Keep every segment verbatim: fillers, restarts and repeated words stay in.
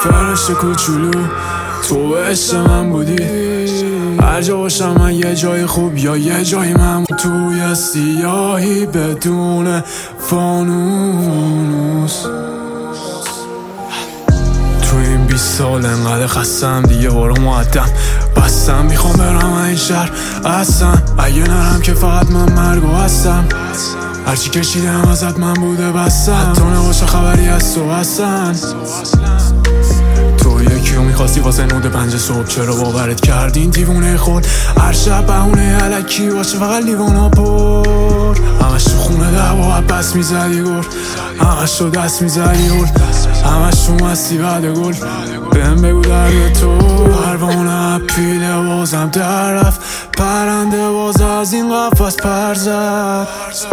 فرشته کوچولو تو عشق من بودی، هر جا باشم من یه جای خوب یا یه جای من توی سیاهی بدون فانوس. تو این بیست سال انقدر خستم دیگه بارو معدم بستم، میخوام برم این شهر اصلا اگه نرم که فقط من مرگو هستم. هرچی کشیدم ازت من بوده بستم، تو نباشه خبری از تو هستن. تو یکی رو میخواستی واسه نود پنج صبح، چرا باورت کردین دیوونه خود؟ هر شب بهونه علکی باشه فقط لیوانا پر، همش تو خونه دعوا بس میزدی گل، همش تو دست میزدی گل، همش تو مستی بعد گل. بهم بگو درد تو پروانه پیله بازم در رفت، پرنده باز از این قفس پر زد،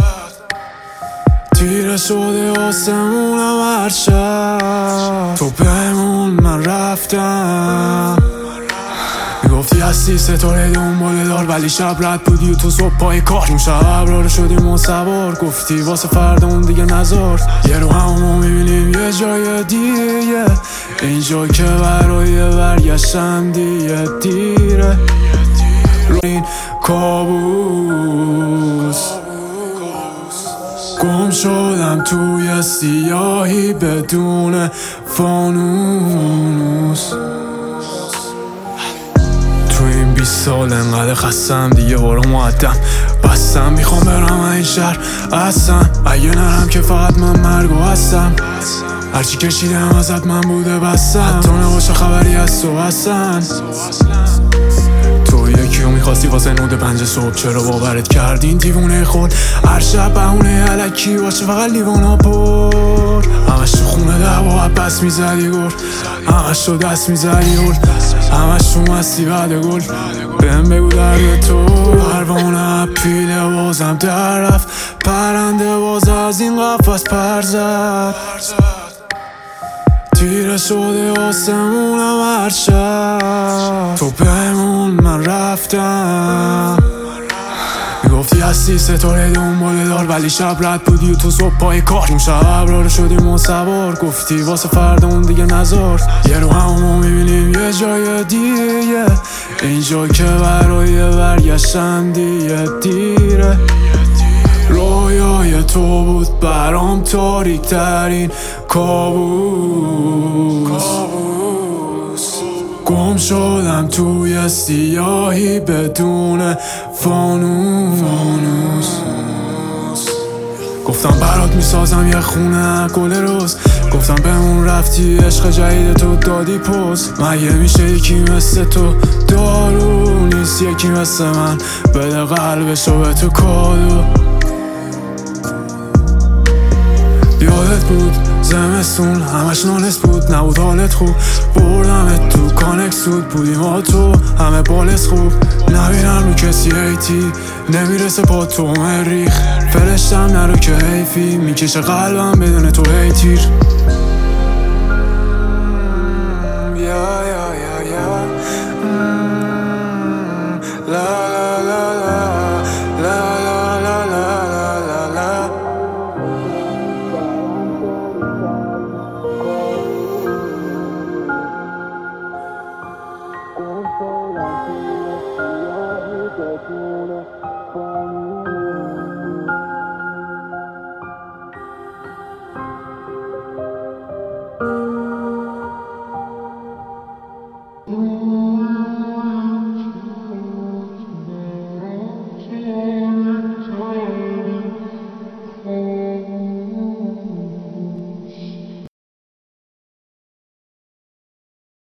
تیره شده آسمونم هر شب. تو بمون من رفتم، میگفتی هستی ستاره دنباله دار ولی شب رد بودی و تو صبح پای کار. اون شب رو شدیم و سوار گفتی واسه فردا اون دیگه نزار. یه رو همو میبینیم یه جای دیگه، اینجا که برای برگشتن دیگه دیره. رو این کابوس گم شدم توی سیاهی بدون فانوس. تو این بیست سال انقدر خستم دیگه بارو معدم بستم، میخوام برم این شهر اصلا اگه نرم که فقط من مرگو هستم. هرچی کشیدم ازت من بوده بستم، تو نباشه خبری از تو هستن. تو یکی رو میخواستی واسه نود پنج صبح، چرا باورت کردین دیوونه خود؟ هر شب بهونه علکی باشه فقط لیوانا پر، همش تو خونه دعوا بس میزدی گل، همش تو دست میزدی گل، همش تو مستی بعد گل. بهم بگو درد تو پروانه پیله بازم در رفت، پرنده باز از این قفس پر زد، تیره شده آسمونم هر شب. تو بمون من رفتم، میگفتی هستی ستاره دنباله دار ولی شب رد بودی و تو صبح پای کار. اون شب رو شدیم و سوار گفتی واسه فردا اون دیگه نزار. یه رو همو میبینیم یه جای دیگه، اینجا که برای برگشتن دیگه دیره. رویای تو بود برام تاریک ترین کابوس، گم شدم توی سیاهی بدون فانوس. گفتم برات میسازم یه خونه گل روز، گفتم بمون رفتی عشق جدید تو دادی پوز. مگه میشه یکی مثل تو دارو نیست، یکی مثل من بده قلبشو به تو کادو. یادت بود زمستون همش نانست بود، نبود حالت خوب، بردمت تو کانکس سود بودیم ما تو همه بالست خوب. نبینم رو کسی هیتی نمیرسه پا تو مریخ، فرشتم نرو که حیفی میکشه قلبم بدون تو هیتیر. یا یا یا یا لا لا لا لا لا لا لا لا. Con